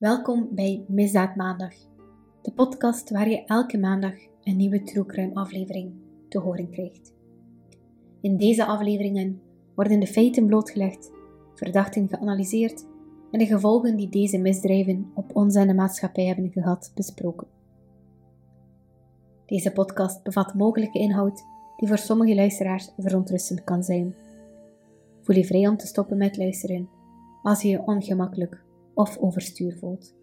Welkom bij Misdaad Maandag, de podcast waar je elke maandag een nieuwe True Crime aflevering te horen krijgt. In deze afleveringen worden de feiten blootgelegd, verdachten geanalyseerd en de gevolgen die deze misdrijven op ons en de maatschappij hebben gehad besproken. Deze podcast bevat mogelijke inhoud die voor sommige luisteraars verontrustend kan zijn. Voel je vrij om te stoppen met luisteren als je je ongemakkelijk of overstuur voelt.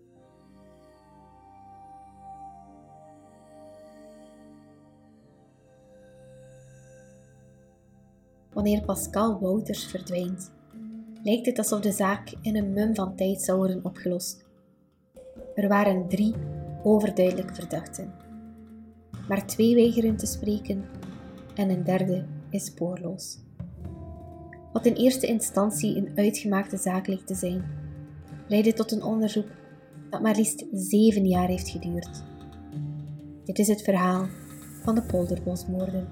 Wanneer Pascal Wouters verdwijnt, lijkt het alsof de zaak in een mum van tijd zou worden opgelost. Er waren 3 overduidelijk verdachten, maar 2 weigeren te spreken en een derde is spoorloos. Wat in eerste instantie een uitgemaakte zaak leek te zijn, leidde tot een onderzoek dat maar liefst 7 jaar heeft geduurd. Dit is het verhaal van de Polderbosmoorden.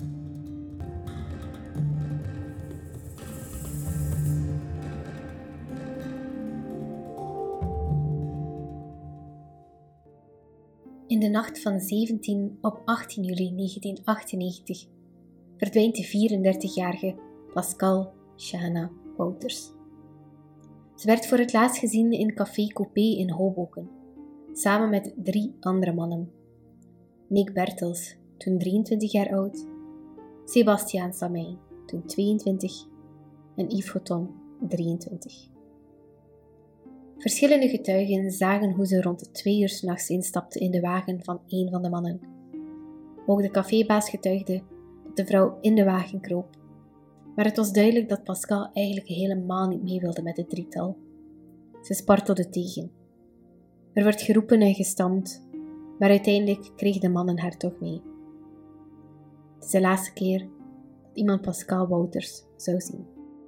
In de nacht van 17 op 18 juli 1998 verdwijnt de 34-jarige Pascal Shana Wouters. Ze werd voor het laatst gezien in Café Coupé in Hoboken, samen met 3 andere mannen. Nick Bertels, toen 23 jaar oud, Sebastiaan Samijn, toen 22 en Yves Houton, 23. Verschillende getuigen zagen hoe ze rond 2 uur 's nachts instapte in de wagen van een van de mannen. Ook de cafébaas getuigde dat de vrouw in de wagen kroop. Maar het was duidelijk dat Pascal eigenlijk helemaal niet mee wilde met het drietal. Ze spartelde tegen. Er werd geroepen en gestampt, maar uiteindelijk kregen de mannen haar toch mee. Het is de laatste keer dat iemand Pascal Wouters zou zien.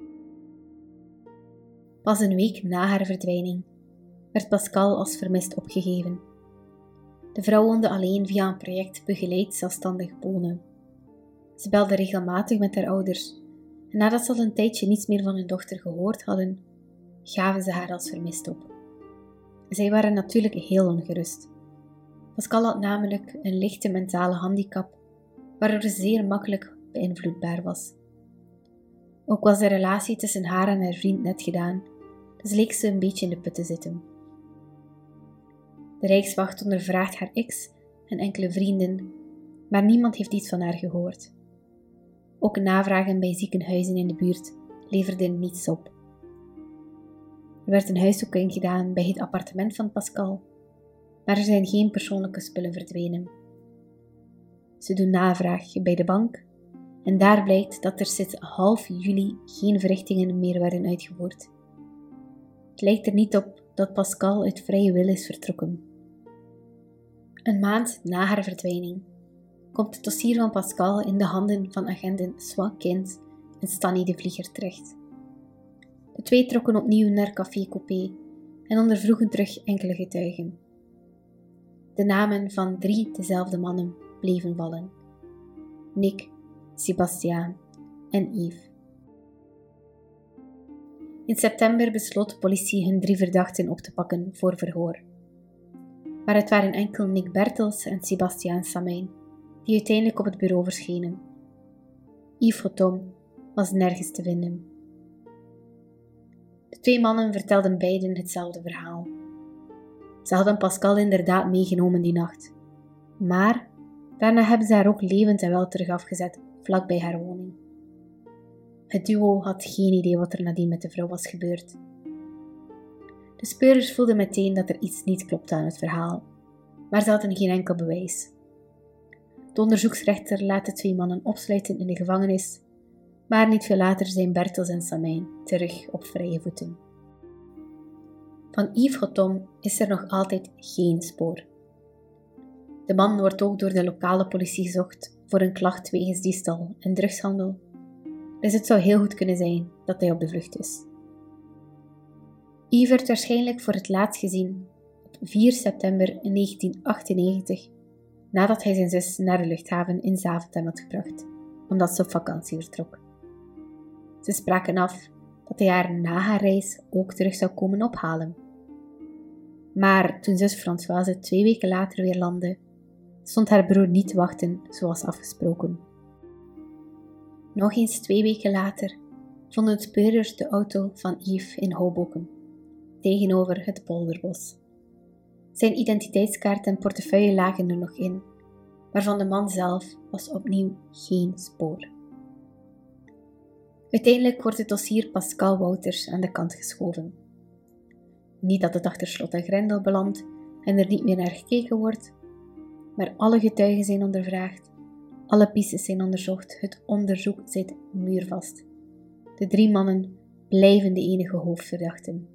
Pas een week na haar verdwijning werd Pascal als vermist opgegeven. De vrouw woonde alleen via een project begeleid zelfstandig wonen. Ze belde regelmatig met haar ouders en nadat ze al een tijdje niets meer van hun dochter gehoord hadden, gaven ze haar als vermist op. Zij waren natuurlijk heel ongerust. Pascal had namelijk een lichte mentale handicap, waardoor ze zeer makkelijk beïnvloedbaar was. Ook was de relatie tussen haar en haar vriend net gedaan, dus leek ze een beetje in de put te zitten. De Rijkswacht ondervraagt haar ex en enkele vrienden, maar niemand heeft iets van haar gehoord. Ook navragen bij ziekenhuizen in de buurt leverden niets op. Er werd een huiszoeking gedaan bij het appartement van Pascal, maar er zijn geen persoonlijke spullen verdwenen. Ze doen navraag bij de bank en daar blijkt dat er sinds half juli geen verrichtingen meer werden uitgevoerd. Het lijkt er niet op dat Pascal uit vrije wil is vertrokken. Een maand na haar verdwijning komt het dossier van Pascal in de handen van agenten Swan Kent en Stanny de Vlieger terecht. De 2 trokken opnieuw naar Café Coupé en ondervroegen terug enkele getuigen. De namen van 3 dezelfde mannen bleven vallen: Nick, Sebastiaan en Yves. In september besloot de politie hun 3 verdachten op te pakken voor verhoor. Maar het waren enkel Nick Bertels en Sebastiaan Samijn die uiteindelijk op het bureau verschenen. Yves Houton was nergens te vinden. De 2 mannen vertelden beiden hetzelfde verhaal. Ze hadden Pascal inderdaad meegenomen die nacht. Maar daarna hebben ze haar ook levend en wel terug afgezet, vlak bij haar woning. Het duo had geen idee wat er nadien met de vrouw was gebeurd. De speurders voelden meteen dat er iets niet klopte aan het verhaal, maar ze hadden geen enkel bewijs. De onderzoeksrechter laat de 2 mannen opsluiten in de gevangenis, maar niet veel later zijn Bertels en Samijn terug op vrije voeten. Van Yves Houton is er nog altijd geen spoor. De man wordt ook door de lokale politie gezocht voor een klacht wegens diefstal en drugshandel, dus het zou heel goed kunnen zijn dat hij op de vlucht is. Yves werd waarschijnlijk voor het laatst gezien op 4 september 1998, nadat hij zijn zus naar de luchthaven in Zaventem had gebracht, omdat ze op vakantie vertrok. Ze spraken af dat hij haar na haar reis ook terug zou komen ophalen. Maar toen zus Françoise 2 weken later weer landde, stond haar broer niet te wachten zoals afgesproken. Nog eens 2 weken later vonden speurders de auto van Yves in Hoboken, tegenover het Polderbos. Zijn identiteitskaart en portefeuille lagen er nog in, maar van de man zelf was opnieuw geen spoor. Uiteindelijk wordt het dossier Pascal Wouters aan de kant geschoven. Niet dat het achter slot en grendel belandt en er niet meer naar gekeken wordt, maar alle getuigen zijn ondervraagd, alle pistes zijn onderzocht, het onderzoek zit muurvast. De 3 mannen blijven de enige hoofdverdachten.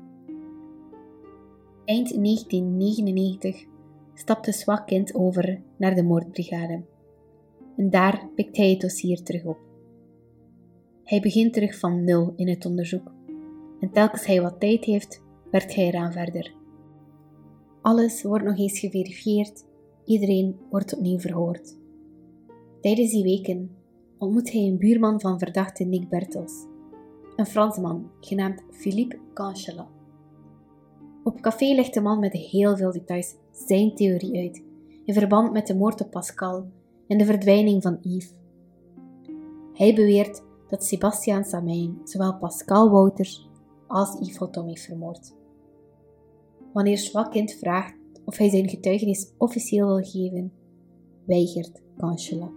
Eind 1999 stapt de zwak kind over naar de moordbrigade. En daar pikt hij het dossier terug op. Hij begint terug van 0 in het onderzoek. En telkens hij wat tijd heeft, werkt hij eraan verder. Alles wordt nog eens geverifieerd, iedereen wordt opnieuw verhoord. Tijdens die weken ontmoet hij een buurman van verdachte Nick Bertels, een Fransman genaamd Philippe Canchelat. Op café legt de man met heel veel details zijn theorie uit, in verband met de moord op Pascal en de verdwijning van Yves. Hij beweert dat Sébastien Samain zowel Pascal Wouters als Yves Hottom heeft vermoord. Wanneer Zwakkind vraagt of hij zijn getuigenis officieel wil geven, weigert Canchelat.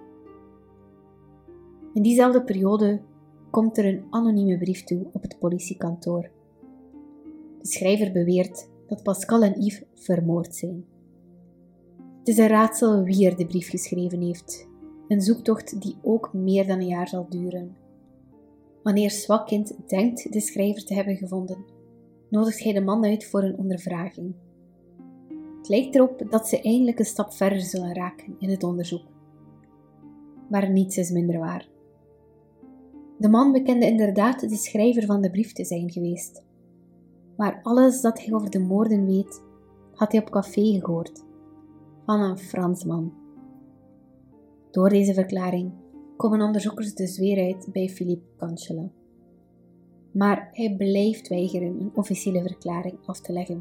In diezelfde periode komt er een anonieme brief toe op het politiekantoor. De schrijver beweert dat Pascal en Yves vermoord zijn. Het is een raadsel wie er de brief geschreven heeft, een zoektocht die ook meer dan een jaar zal duren. Wanneer Zwakkind denkt de schrijver te hebben gevonden, nodigt hij de man uit voor een ondervraging. Het lijkt erop dat ze eindelijk een stap verder zullen raken in het onderzoek. Maar niets is minder waar. De man bekende inderdaad de schrijver van de brief te zijn geweest. Maar alles dat hij over de moorden weet, had hij op café gehoord. Van een Fransman. Door deze verklaring komen onderzoekers dus weer uit bij Philippe Canchelat. Maar hij blijft weigeren een officiële verklaring af te leggen.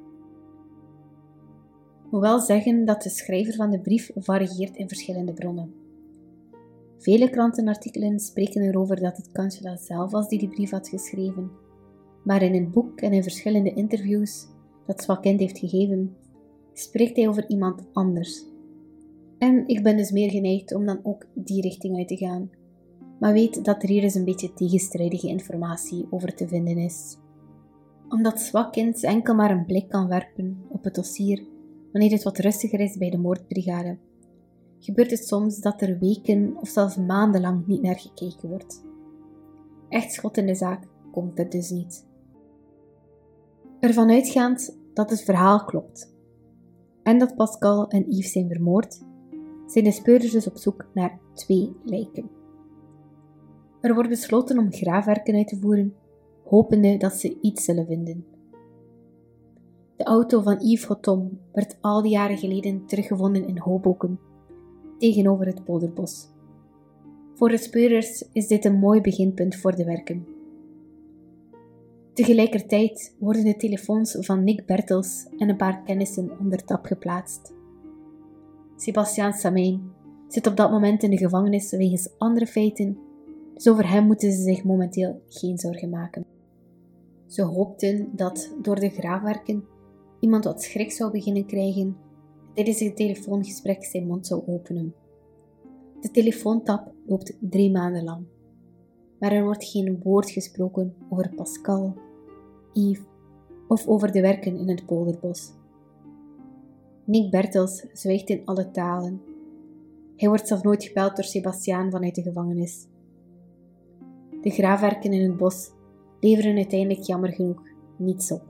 Ik moet wel zeggen dat de schrijver van de brief varieert in verschillende bronnen. Vele krantenartikelen spreken erover dat het Canchelat zelf was die brief had geschreven, maar in een boek en in verschillende interviews dat Zwakkind heeft gegeven, spreekt hij over iemand anders. En ik ben dus meer geneigd om dan ook die richting uit te gaan, maar weet dat er hier dus een beetje tegenstrijdige informatie over te vinden is. Omdat Zwakkind enkel maar een blik kan werpen op het dossier wanneer het wat rustiger is bij de moordbrigade, gebeurt het soms dat er weken of zelfs maandenlang niet naar gekeken wordt. Echt schot in de zaak komt er dus niet. Ervan uitgaand dat het verhaal klopt en dat Pascal en Yves zijn vermoord, zijn de speurders dus op zoek naar 2 lijken. Er wordt besloten om graafwerken uit te voeren, hopende dat ze iets zullen vinden. De auto van Yves Hottom werd al die jaren geleden teruggevonden in Hoboken, tegenover het Polderbos. Voor de speurders is dit een mooi beginpunt voor de werken. Tegelijkertijd worden de telefoons van Nick Bertels en een paar kennissen onder tap geplaatst. Sébastien Samain zit op dat moment in de gevangenis wegens andere feiten, dus over hem moeten ze zich momenteel geen zorgen maken. Ze hoopten dat door de graafwerken iemand wat schrik zou beginnen krijgen tijdens het telefoongesprek zijn mond zou openen. De telefoontap loopt 3 maanden lang, maar er wordt geen woord gesproken over Pascal, Yves of over de werken in het Polderbos. Nick Bertels zwijgt in alle talen. Hij wordt zelfs nooit gebeld door Sébastien vanuit de gevangenis. De graafwerken in het bos leveren uiteindelijk jammer genoeg niets op.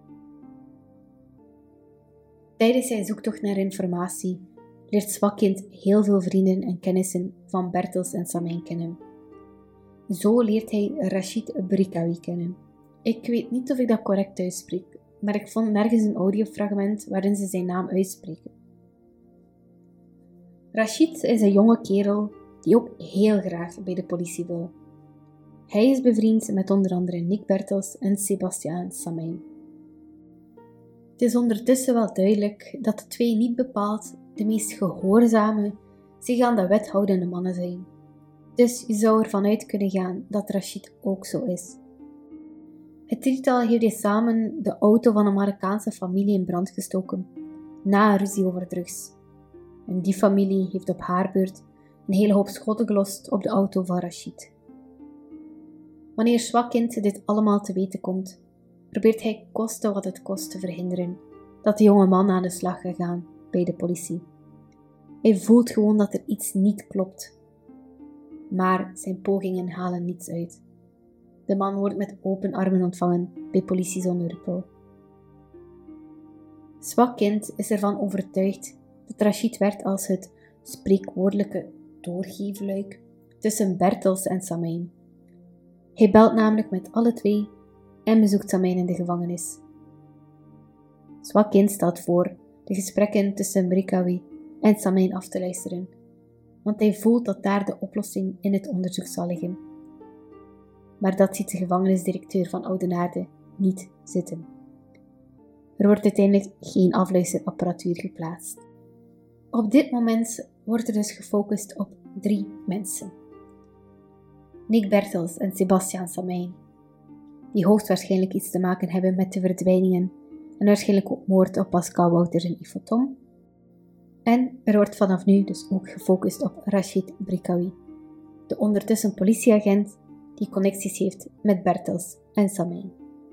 Tijdens zijn zoektocht naar informatie leert Zwakkind heel veel vrienden en kennissen van Bertels en Samain kennen. Zo leert hij Rachid Brikawi kennen. Ik weet niet of ik dat correct uitspreek, maar ik vond nergens een audiofragment waarin ze zijn naam uitspreken. Rachid is een jonge kerel die ook heel graag bij de politie wil. Hij is bevriend met onder andere Nick Bertels en Sébastien Samain. Het is ondertussen wel duidelijk dat de twee niet bepaald de meest gehoorzame, zich aan de wet houdende mannen zijn. Dus je zou ervan uit kunnen gaan dat Rashid ook zo is. Het drietal heeft samen de auto van een Marokkaanse familie in brand gestoken, na een ruzie over drugs. En die familie heeft op haar beurt een hele hoop schotten gelost op de auto van Rashid. Wanneer Swakkind dit allemaal te weten komt, probeert hij koste wat het kost te verhinderen dat de jonge man aan de slag gaat gaan bij de politie. Hij voelt gewoon dat er iets niet klopt. Maar zijn pogingen halen niets uit. De man wordt met open armen ontvangen bij politie zonder rupel. Swakkind is ervan overtuigd dat Rashid werd als het spreekwoordelijke doorgeefluik tussen Bertels en Samijn. Hij belt namelijk met alle twee en bezoekt Samijn in de gevangenis. Swakkind stelt voor de gesprekken tussen Brikawi en Samijn af te luisteren, want hij voelt dat daar de oplossing in het onderzoek zal liggen. Maar dat ziet de gevangenisdirecteur van Oudenaarde niet zitten. Er wordt uiteindelijk geen afluisterapparatuur geplaatst. Op dit moment wordt er dus gefocust op 3 mensen. Nick Bertels en Sebastiaan Samijn, die hoogstwaarschijnlijk iets te maken hebben met de verdwijningen en waarschijnlijk ook moord op Pascal Wouters en Yves Tom. En er wordt vanaf nu dus ook gefocust op Rashid Brikawi, de ondertussen politieagent die connecties heeft met Bertels en Samijn.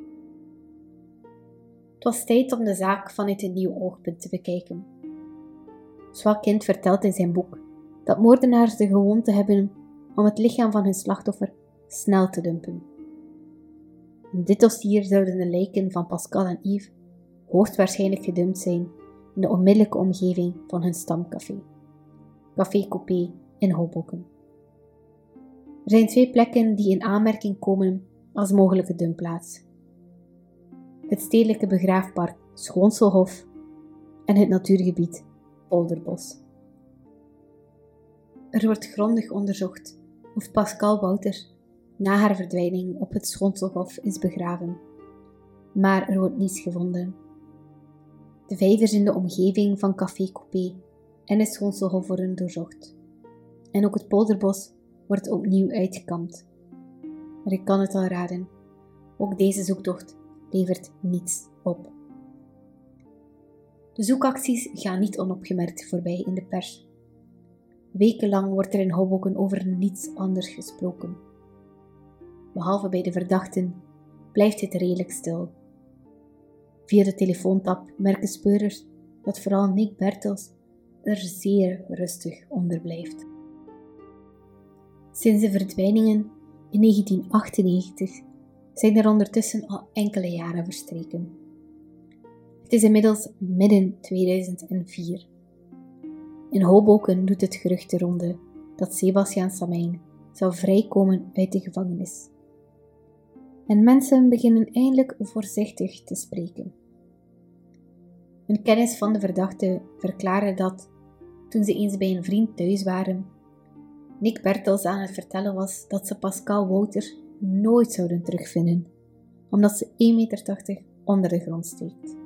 Het was tijd om de zaak vanuit een nieuw oogpunt te bekijken. Swakkind vertelt in zijn boek dat moordenaars de gewoonte hebben om het lichaam van hun slachtoffer snel te dumpen. In dit dossier zouden de lijken van Pascal en Yves hoogstwaarschijnlijk gedumpt zijn in de onmiddellijke omgeving van hun stamcafé, Café Coupé in Hoboken. Er zijn 2 plekken die in aanmerking komen als mogelijke dumpplaats: het stedelijke begraafpark Schoonselhof en het natuurgebied Polderbos. Er wordt grondig onderzocht of Pascal Wouters na haar verdwijning op het Schoonselhof is begraven, maar er wordt niets gevonden. De vijvers in de omgeving van Café Coupé en het Schoonselhof worden doorzocht. En ook het Polderbos wordt opnieuw uitgekampt. Maar ik kan het al raden, ook deze zoektocht levert niets op. De zoekacties gaan niet onopgemerkt voorbij in de pers. Wekenlang wordt er in Hoboken over niets anders gesproken. Behalve bij de verdachten blijft het redelijk stil. Via de telefoontap merken speurders dat vooral Nick Bertels er zeer rustig onder blijft. Sinds de verdwijningen in 1998 zijn er ondertussen al enkele jaren verstreken. Het is inmiddels midden 2004. In Hoboken doet het gerucht de ronde dat Sebastiaan Samijn zou vrijkomen uit de gevangenis. En mensen beginnen eindelijk voorzichtig te spreken. Een kennis van de verdachte verklaarde dat, toen ze eens bij een vriend thuis waren, Nick Bertels aan het vertellen was dat ze Pascal Wouters nooit zouden terugvinden, omdat ze 1,80 meter onder de grond steekt.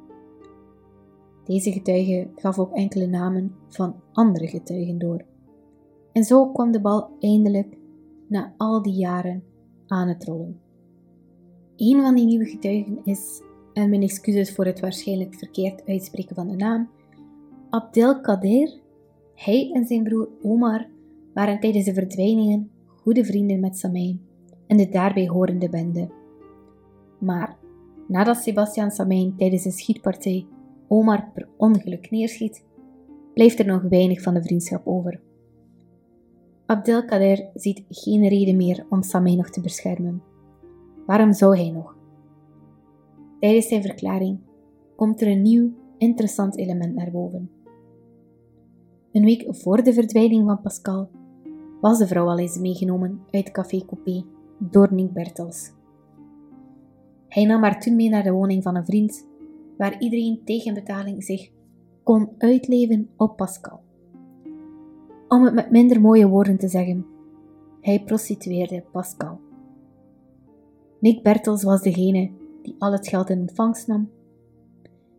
Deze getuige gaf ook enkele namen van andere getuigen door. En zo kwam de bal eindelijk, na al die jaren, aan het rollen. Een van die nieuwe getuigen is, en mijn excuses voor het waarschijnlijk verkeerd uitspreken van de naam, Abdelkader. Hij en zijn broer Omar waren tijdens de verdwijningen goede vrienden met Samijn en de daarbij horende bende. Maar nadat Sebastiaan Samijn tijdens een schietpartij Omar per ongeluk neerschiet, blijft er nog weinig van de vriendschap over. Abdelkader ziet geen reden meer om Samijn nog te beschermen. Waarom zou hij nog? Tijdens zijn verklaring komt er een nieuw, interessant element naar boven. Een week voor de verdwijning van Pascal was de vrouw al eens meegenomen uit Café Coupé door Nick Bertels. Hij nam haar toen mee naar de woning van een vriend, waar iedereen tegen betaling zich kon uitleven op Pascal. Om het met minder mooie woorden te zeggen, hij prostitueerde Pascal. Nick Bertels was degene die al het geld in ontvangst nam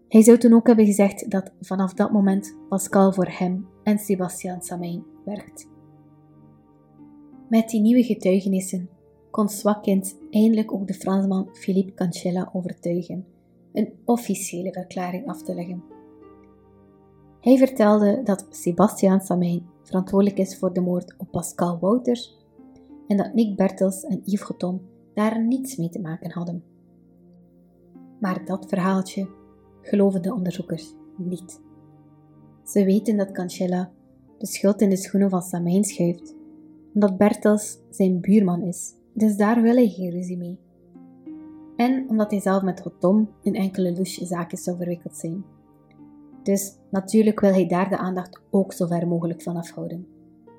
Hij zou toen ook hebben gezegd dat vanaf dat moment Pascal voor hem en Sébastien Samain werkt. Met die nieuwe getuigenissen kon Swakkind eindelijk ook de Fransman Philippe Cancella overtuigen een officiële verklaring af te leggen. Hij vertelde dat Sébastien Samain verantwoordelijk is voor de moord op Pascal Wouters en dat Nick Bertels en Yves Gotton daar niets mee te maken hadden. Maar dat verhaaltje geloven de onderzoekers niet. Ze weten dat Cancella de schuld in de schoenen van Samain schuift, omdat Bertels zijn buurman is, dus daar wil hij geen ruzie mee. En omdat hij zelf met Gotton in enkele louche zaken zou verwikkeld zijn. Dus natuurlijk wil hij daar de aandacht ook zo ver mogelijk van afhouden.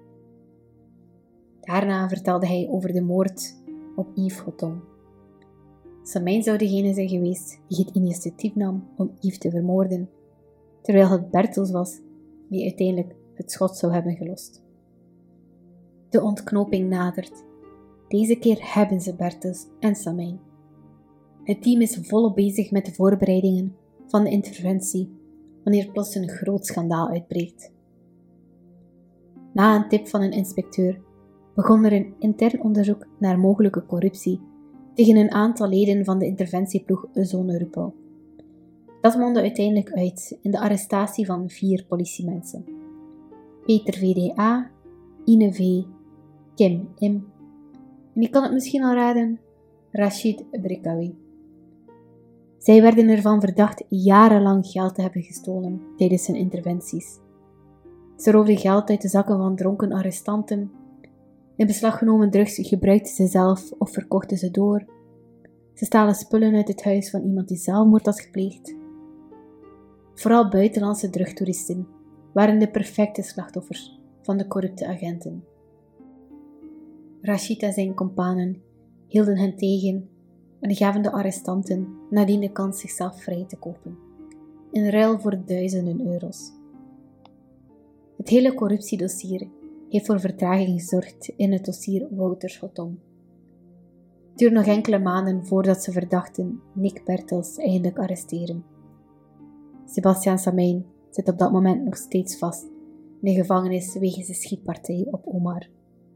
Daarna vertelde hij over de moord op Yves Gotton. Samain zou degene zijn geweest die het initiatief nam om Yves te vermoorden, terwijl het Bertels was die uiteindelijk het schot zou hebben gelost. De ontknoping nadert. Deze keer hebben ze Bertels en Samain. Het team is volop bezig met de voorbereidingen van de interventie wanneer plots een groot schandaal uitbreekt. Na een tip van een inspecteur begon er een intern onderzoek naar mogelijke corruptie tegen een aantal leden van de interventieploeg Zone Ruppel. Dat mondde uiteindelijk uit in de arrestatie van 4 politiemensen. Peter VDA, Ine V, Kim M. En je kan het misschien al raden, Rachid Brikawi. Zij werden ervan verdacht jarenlang geld te hebben gestolen tijdens hun interventies. Ze roofden geld uit de zakken van dronken arrestanten. In beslag genomen drugs gebruikten ze zelf of verkochten ze door. Ze stalen spullen uit het huis van iemand die zelfmoord had gepleegd. Vooral buitenlandse drugtoeristen waren de perfecte slachtoffers van de corrupte agenten. Rachid en zijn companen hielden hen tegen en gaven de arrestanten nadien de kans zichzelf vrij te kopen, in ruil voor duizenden euro's. Het hele corruptiedossier heeft voor vertraging gezorgd in het dossier Wouters-Gotton. Het duurde nog enkele maanden voordat ze verdachten Nick Bertels eindelijk arresteren. Sébastien Samain zit op dat moment nog steeds vast in de gevangenis wegens de schietpartij op Omar.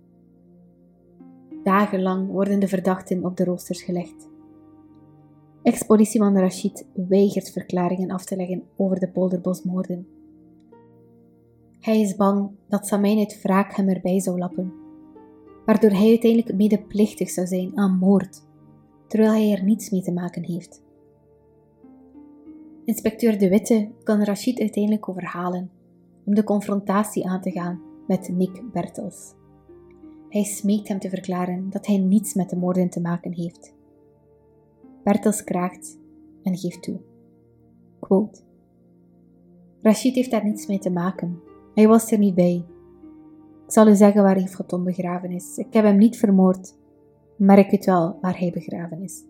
Dagenlang worden de verdachten op de roosters gelegd. Ex-politieman Rachid weigert verklaringen af te leggen over de Polderbosmoorden. Hij is bang dat Samain uit wraak hem erbij zou lappen, waardoor hij uiteindelijk medeplichtig zou zijn aan moord, terwijl hij er niets mee te maken heeft. Inspecteur De Witte kan Rachid uiteindelijk overhalen om de confrontatie aan te gaan met Nick Bertels. Hij smeekt hem te verklaren dat hij niets met de moorden te maken heeft. Bertels kraakt en geeft toe. Quote: Rachid heeft daar niets mee te maken. Hij was er niet bij. Ik zal u zeggen waar Yves Gotton begraven is. Ik heb hem niet vermoord, maar ik weet wel waar hij begraven is.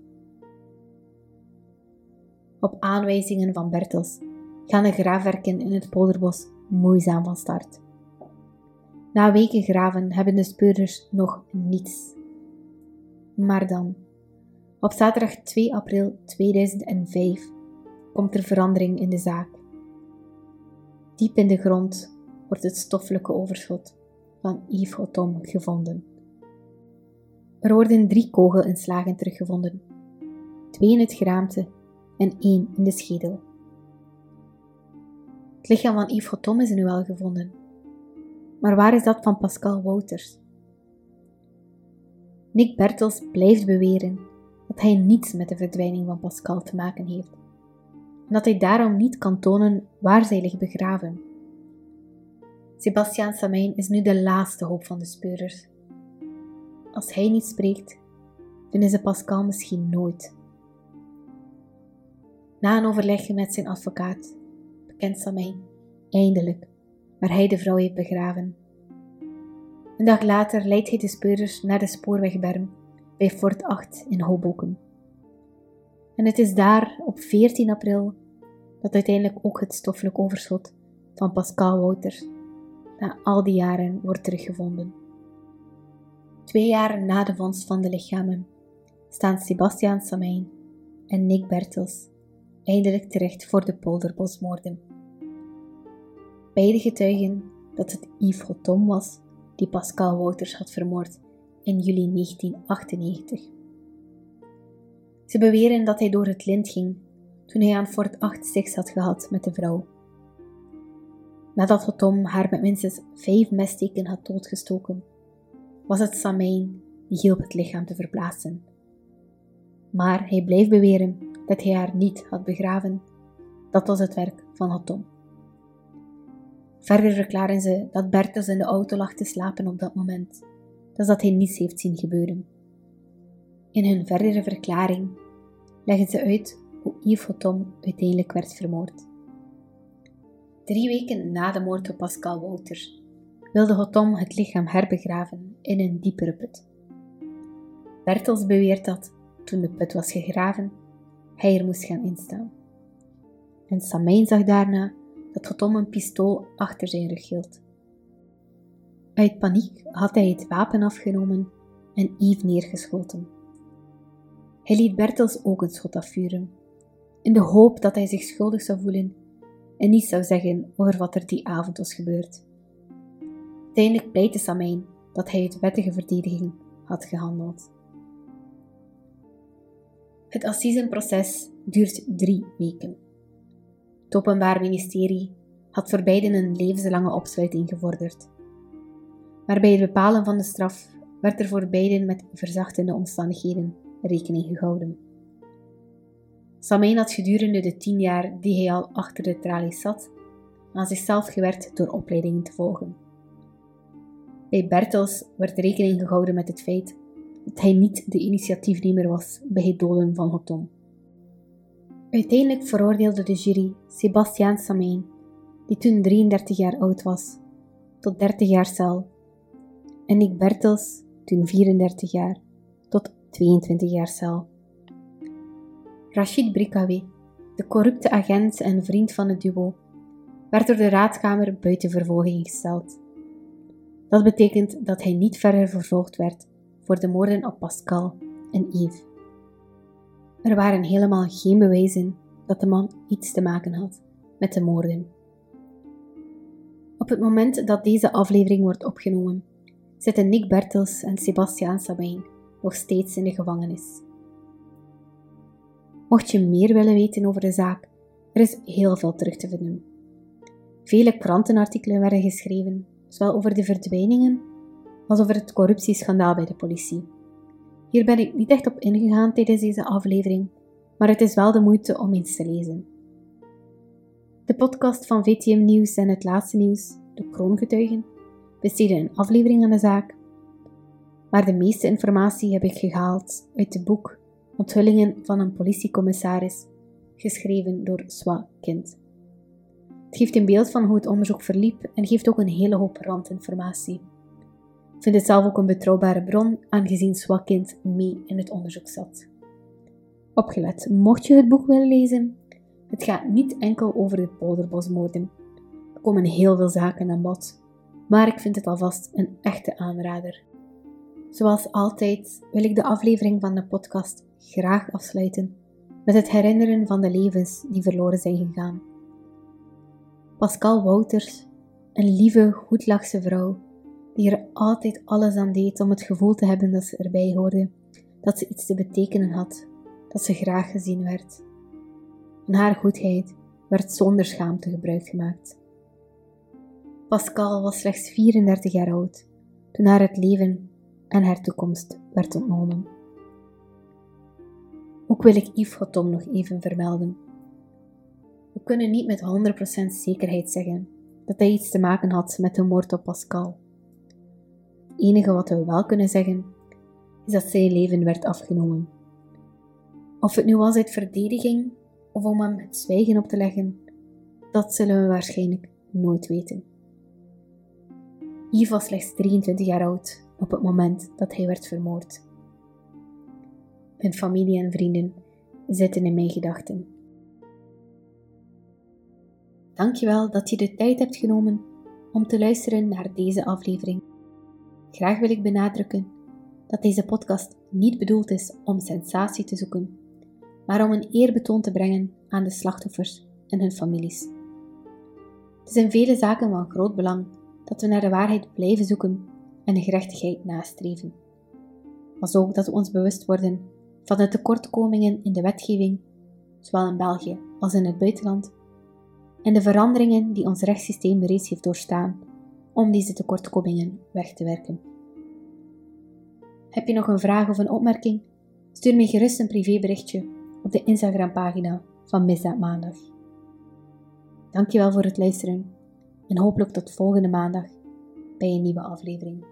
Op aanwijzingen van Bertels gaan de graafwerken in het Polderbos moeizaam van start. Na weken graven hebben de speurders nog niets. Maar dan, op zaterdag 2 april 2005, komt er verandering in de zaak. Diep in de grond wordt het stoffelijke overschot van Yves Gotton gevonden. Er worden 3 kogelinslagen teruggevonden, 2 in het geraamte en 1 in de schedel. Het lichaam van Yves Gotton is nu wel gevonden. Maar waar is dat van Pascal Wouters? Nick Bertels blijft beweren dat hij niets met de verdwijning van Pascal te maken heeft en dat hij daarom niet kan tonen waar zij ligt begraven. Sébastien Samain is nu de laatste hoop van de speurders. Als hij niet spreekt, vinden ze Pascal misschien nooit. Na een overleg met zijn advocaat bekent Samain eindelijk waar hij de vrouw heeft begraven. Een dag later leidt hij de speurders naar de spoorwegberm bij Fort 8 in Hoboken. En het is daar op 14 april dat uiteindelijk ook het stoffelijk overschot van Pascal Wouters na al die jaren wordt teruggevonden. 2 jaar na de vondst van de lichamen staan Sébastien Samain en Nick Bertels eindelijk terecht voor de polderbosmoorden. Beide getuigen dat het Yves Hotton was die Pascal Wouters had vermoord in juli 1998. Ze beweren dat hij door het lint ging toen hij aan Fort 8 seks had gehad met de vrouw. Nadat Hotton haar met minstens 5 messteken had doodgestoken, was het Samijn die hielp het lichaam te verplaatsen. Maar hij bleef beweren dat hij haar niet had begraven. Dat was het werk van Hotton. Verder verklaren ze dat Bertels in de auto lag te slapen op dat moment, dus dat hij niets heeft zien gebeuren. In hun verdere verklaring leggen ze uit hoe Yves Hotton uiteindelijk werd vermoord. 3 weken na de moord op Pascal Wouters wilde Hotton het lichaam herbegraven in een diepere put. Bertels beweert dat, toen de put was gegraven, hij er moest gaan instaan. En Samijn zag daarna dat Hotton een pistool achter zijn rug hield. Uit paniek had hij het wapen afgenomen en Yves neergeschoten. Hij liet Bertels ook een schot afvuren, in de hoop dat hij zich schuldig zou voelen en niets zou zeggen over wat er die avond was gebeurd. Uiteindelijk pleitte Samijn dat hij uit wettige verdediging had gehandeld. Het assisenproces duurt 3 weken. Het Openbaar Ministerie had voor beiden een levenslange opsluiting gevorderd. Maar bij het bepalen van de straf werd er voor beiden met verzachtende omstandigheden rekening gehouden. Samijn had gedurende de 10 jaar die hij al achter de tralies zat, aan zichzelf gewerkt door opleidingen te volgen. Bij Bertels werd rekening gehouden met het feit dat hij niet de initiatiefnemer was bij het doden van Hotton. Uiteindelijk veroordeelde de jury Sébastien Samijn, die toen 33 jaar oud was, tot 30 jaar cel, en Nick Bertels, toen 34 jaar, tot 22 jaar cel. Rachid Brikawe, de corrupte agent en vriend van het duo, werd door de raadkamer buiten vervolging gesteld. Dat betekent dat hij niet verder vervolgd werd voor de moorden op Pascal en Yves. Er waren helemaal geen bewijzen dat de man iets te maken had met de moorden. Op het moment dat deze aflevering wordt opgenomen, zitten Nick Bertels en Sébastien Samijn nog steeds in de gevangenis. Mocht je meer willen weten over de zaak, er is heel veel terug te vinden. Vele krantenartikelen werden geschreven, zowel over de verdwijningen als over het corruptieschandaal bij de politie. Hier ben ik niet echt op ingegaan tijdens deze aflevering, maar het is wel de moeite om eens te lezen. De podcast van VTM Nieuws en het laatste nieuws, de Kroongetuigen, besteden een aflevering aan de zaak, maar de meeste informatie heb ik gehaald uit het boek Onthullingen van een politiecommissaris, geschreven door Swa Kind. Het geeft een beeld van hoe het onderzoek verliep en geeft ook een hele hoop randinformatie. Ik vind het zelf ook een betrouwbare bron, aangezien Swa Kind mee in het onderzoek zat. Opgelet, mocht je het boek willen lezen, het gaat niet enkel over de polderbosmoorden. Er komen heel veel zaken aan bod, maar ik vind het alvast een echte aanrader. Zoals altijd wil ik de aflevering van de podcast graag afsluiten met het herinneren van de levens die verloren zijn gegaan. Pascal Wouters, een lieve, goedlachse vrouw, die er altijd alles aan deed om het gevoel te hebben dat ze erbij hoorde, dat ze iets te betekenen had, dat ze graag gezien werd. Van haar goedheid werd zonder schaamte gebruik gemaakt. Pascal was slechts 34 jaar oud toen haar het leven en haar toekomst werd ontnomen. Ook wil ik Yves Hotton nog even vermelden. We kunnen niet met 100% zekerheid zeggen dat hij iets te maken had met de moord op Pascal. Het enige wat we wel kunnen zeggen, is dat zijn leven werd afgenomen. Of het nu was uit verdediging of om hem het zwijgen op te leggen, dat zullen we waarschijnlijk nooit weten. Yves was slechts 23 jaar oud op het moment dat hij werd vermoord. Mijn familie en vrienden zitten in mijn gedachten. Dankjewel dat je de tijd hebt genomen om te luisteren naar deze aflevering. Graag wil ik benadrukken dat deze podcast niet bedoeld is om sensatie te zoeken, maar om een eerbetoon te brengen aan de slachtoffers en hun families. Het is in vele zaken van groot belang dat we naar de waarheid blijven zoeken en de gerechtigheid nastreven. Maar ook dat we ons bewust worden van de tekortkomingen in de wetgeving, zowel in België als in het buitenland, en de veranderingen die ons rechtssysteem reeds heeft doorstaan om deze tekortkomingen weg te werken. Heb je nog een vraag of een opmerking? Stuur me gerust een privéberichtje op de Instagram-pagina van Misdaad Maandag. Dankjewel voor het luisteren en hopelijk tot volgende maandag bij een nieuwe aflevering.